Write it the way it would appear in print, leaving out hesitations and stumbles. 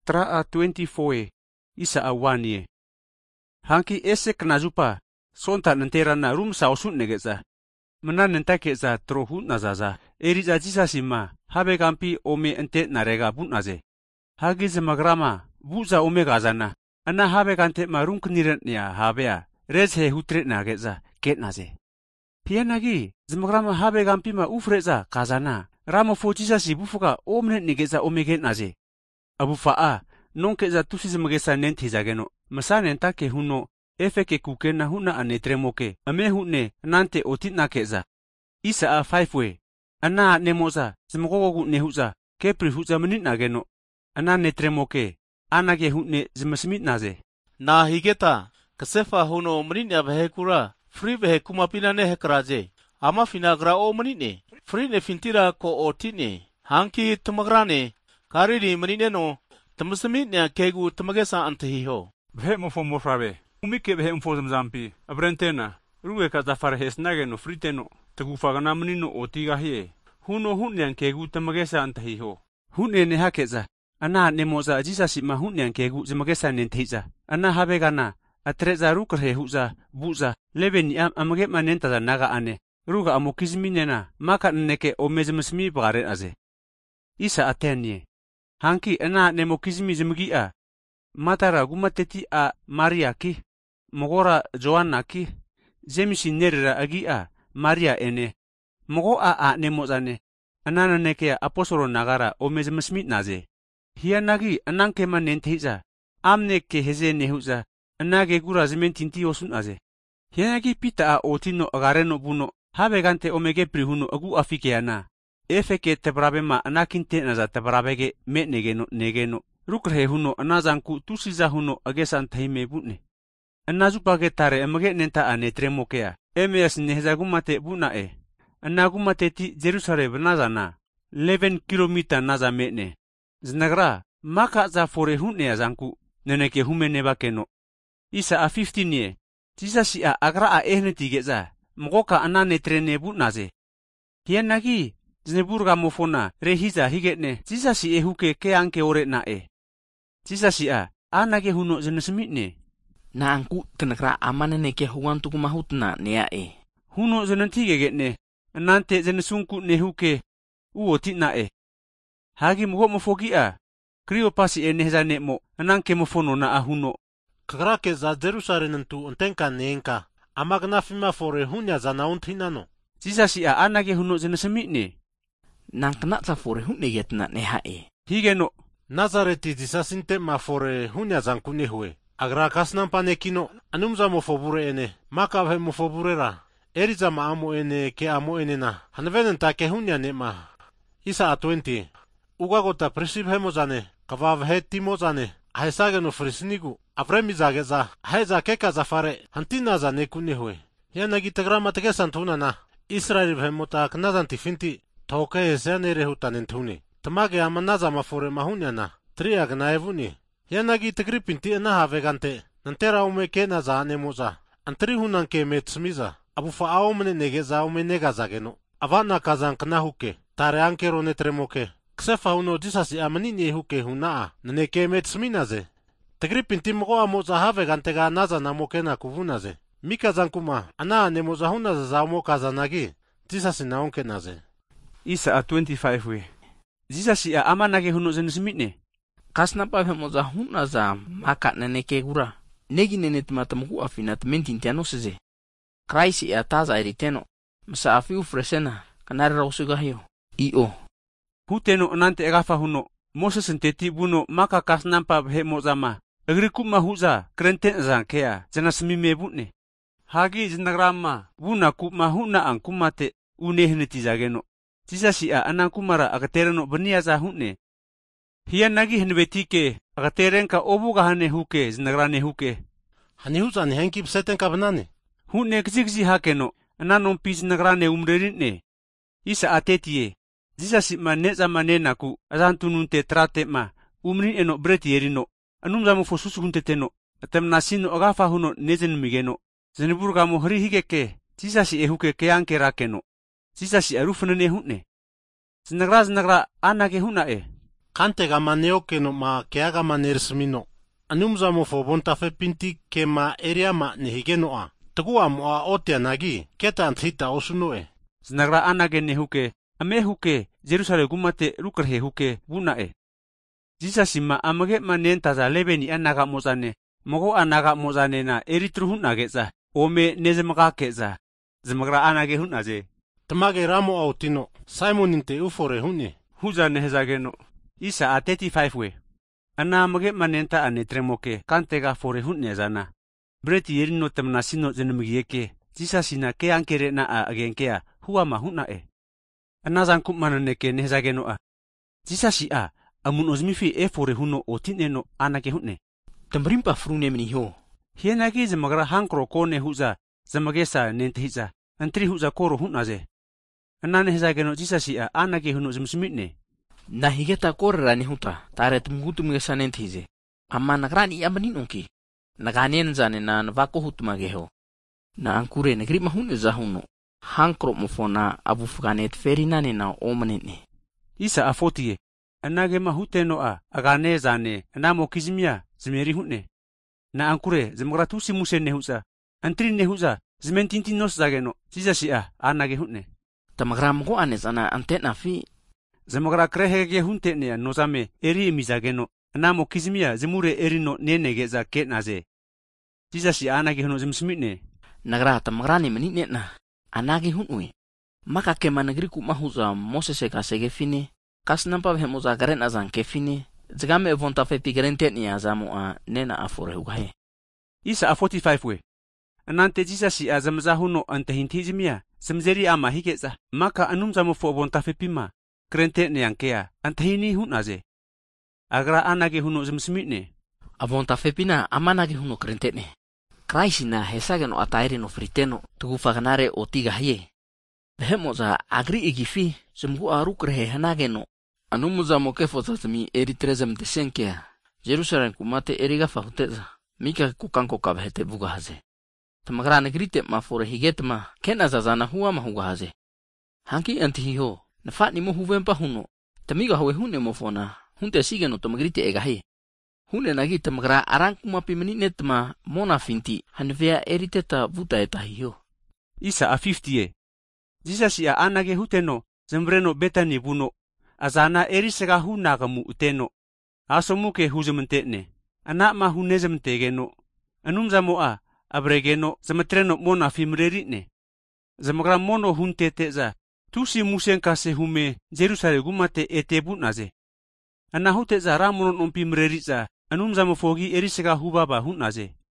Traa 24 isa awanie. Hanki ese knazupa sonta nanterana rum sausut negeza. Menan nentakeza trohut nazaza. Eriza jisasima habe gampi ome ente narega bunnaze. Hagi zemagrama buza ome gazana. Ana habe gante marum kniretnya habea. Rezhe hutret nageza ketnaze. Pianagi zemagrama habe gampi ma ufreza gazana. Ramo fo jisasi bufuga omnet nigeza ome ketnaze. Abu fa'a nonke za tusi zemagesa nenti zageno. Masa nenta ke huno efe ke kukena huna anetremoke. Ame hune nante otitna keza. Isa a 5 Ana nemoza zemagogo nehuza ke prihuza menit nageno. Ana netremoke. Ana ke hune zemasmit naze. Na higeta kasefa huno menit ya behekura. Free behekuma pinane hekraje. Ama finagra o menitne. Free ne fintira ko otine. Hanki tumagrane. Kariri menitne no. Temasmit ne kegu temagesa antehiho. Behe mofo mofrabe. Umike behe mfo zampi. Abrentena. Ruge ka zafar hesnageno friteno. Tegufagana menino otiga hie. Huno hunyan kegu temagesa antehiho. Hunne ne hakeza. Ana nemoza jisasima hunyan kegu zemagesa nentiza. Ana habegana. Atreza rukre huza buza. Lebeni amage manenta da naga ane. Ruga amokizminena. Maka neke omezemsmi bagare aze. Isa atenie. Hanki ana nemokizmi zemgia. Matara gumateti a Maria ki. Mogora Joanna ki. Zemisi nerira agia Maria ene. Mogo a nemozane. Anana nekea apostolo nagara omezemsmi naze. Hianagi ananke manentiza. Amne ke heze nehuza. Anage gura zementinti osun aze. Hianagi pita a otino agareno buno. Habe gante omege prihuno agu afikeana. Efe ke tebrabema anakinte naza tebrabege me negeno. Rukre huno anazanku tusiza huno agesan tahime bune. Anazupage tare amage nenta ane tremokea. Emeas nehzagumate buna e. Anagumate ti Jerusalem nazana. 11 kilomita naza mene. Znagra maka za fore hune azanku. Neneke humene bakeno. Isa a 15 ye. Jisasi a agra a ehnetigeza. Mogoka anane trene bunaze. Hianagi zneburga mofona rehiza higetne. Jisasi ehuke ke anke ore na e. Jisasi a anage huno zenesmitne. Na angku tenagra amanene ke huantu kumahutna nea e. Huno zenantige getne. Nante zenesunku nehuke uotina e. Hagi mogo mofogia. Krio pasi e nehzane mo ananke mofono na ahuno. Kagrake za Jerusalem nentu ontenka neenka. Amagna fima fore hunya za nauntinano. Jisasi a anage huno zenesmitne. Nankna za fore hunne getna neha e. Higeno. Nazareti jisasinte ma fore hunya zankune hue. Agra kasnan panekino anumza mofobure ene. Makabhe mofoburera. Eriza ma amo ene ke amo ene na. Hanvenen ta ke hunya nema. Isa a 20. Ugagota presib hemozane. Kavavhe timozane. Ahesageno frisnigu. Avremi zageza. Aheza keka zafare. Hantina za nekune hue. Yanagi tegrama tegesantuna na. Israel vhemota knazanti finti. Toke esene rehutanentuni. Tamage amanaza mafore mahunyana. Triag naevuni. Yanagi tegripinti enaha vegante. Nantera umeke naza anemoza. Antri hunanke metsmiza. Abufa aomene negeza ome negazageno. Avana kazan knahuke. Tare ankero netremoke. Ksefa uno jisasi amanini huke hunaa. Naneke metsminaze. Tegripinti mogo amoza havegantega naza namokena kuvunaze. Mikazan kuma. Ana anemoza hunaza zaumo kazanagi. Jisasi naonke naze. Isa a 25 we. Jisasi a amanage huno zenesmitne. Kasna pa hemoza huna za maka neneke gura. Negi nenetmatamuku afinat mentintiano seze. Kraisi a taza eriteno. Masa afi ufresena. Kanare rausugahio. Io. Huteno nante egafa huno. Moses enteti buno maka kasnampa hemozama. Agrikuma huza krenten zankea. Zanasmime bune. Hagi zinagrama. Buna kuma huna angkumate. Unehneti zageno. Jisasi a anangkumara agatereno benia za hune. Hian nagi henbetike agaterenka obuga hane huke zinagrane huke. Hani huzani henkip seten kabnane. Hune gzigzi hakeno. Ananon pis zinagrane umrerinne. Isa atetie. Jisasi ma neza manenaku azantununte trate ma. Umrin eno breti erino. Anumzamu fosusu hunteteno. Atemnasino agafa huno nezen migeno. Zeniburgamo hri higeke. Jisasi ehuke keanke rakeno. Jisasi arufnene hune. Zinagra anage huna e. Kante gamaneo keno ma keaga manersmino. Anumza mo fo bontafe pinti ke ma eria ma nehigenoa. Tegua moa otia nagi, keta anthita osunoe. Znagra anage ne huke, ame huke, Jerusalem gumate rukerhe huke, bunae. Jisasima amage manentaza lebeni anaga mozane, mogo anaga mozane na eritru hunageza, ome nezemagakeza. Zemagra anage hunaze. Tamage ramo autino, Simoninte ufore huni. Huza nehezageno. Isa a 35 we. Ana mage manenta ane tremoke, kantega fore hunezana. Breti yerino temnasino zenemgieke, Jisasina ke ankere na a agenkea, huama hunae. Ana zankup mananeke nehezagenoa. Jisasi a, amun ozmifi e fore huno otineno anake hunne. Temrimpa frune miniho. Hienagi zemagra hankro kone huza, zemagesa nentehiza, antri huza koro hunaze. Ana nehezageno Jisasi a anake huno zimsmitne. Na higeta korra ni huta, tare tumgutum gesanentize. Amma nagrani amaninonki. Naganen zane na navako hutumageho. Na ankure negri mahune zahuno. Hankro mofona abufuganet ferinane na omanene. Isa afotie. Anage mahuteno a agane zane anamo kizimia zimeri hunne. Na ankure zimgratusi muse nehuza. Antri nehuza zimentintinos zageno. Jisasi a anage hunne. Tamagram go anes ana antena fi. Zemagra krehege hunte nozame eri mizageno. Anamo kizimia zimure erino nenegeza ketnaze. Jisasi anage huno zimsmitne. Nagra tamagrani menine na. Anage hunwe. Maka kema negri kumahuza Moses kasege fine. Kas nampa behemoza garen azan kefine. Zigame evonta fe pigerente ni azamu a nena afore hugahe. Isa a 45 we. Anante Jisasi a zamza huno antehintizimia. Zemzeri ama higeza. Maka anumzamo fo evonta fe pima. Krente ne ankea. Antehini hunaze. Agra anage huno zimsmitne. Avonta fe pina amanage huno krente ne. Kraisina hesageno atairi no friteno. Tugufaganare o tiga haye. Behemoza agri igifi. Zemgu arukrehe hanageno. Anumuza mokefo zazmi eritrezem desenkea. Jerusalem kumate eriga fahuteza. Mika kukanko kabhete bugahaze. Tamagra negrite ma fore higetma. Kena zazana huwa mahugahaze. Hanki antihiho. Nafani mo huvempa huno. Tamiga hawe hune mofona. Hunte sigeno tamagrite egahe. Hune nagi tamagra arankuma pimeninetma mona finti. Hanvea eriteta vuta etahiho. Isa a 50 Jisasi a anage huteno. Zembreno betani buno. Azana erisega hunagamu uteno. Asomuke huzementene. Anak ma hunezemtegeno. Anumzamo a abregeno zemetreno mona fimreritne. Zemagra mono hunteteza. Tusi musenkase hume Jerusalem gumate etebutnaze. Ana huteza ramonon ompimreriza. Anumzamo fogi erisega hubaba hunaze.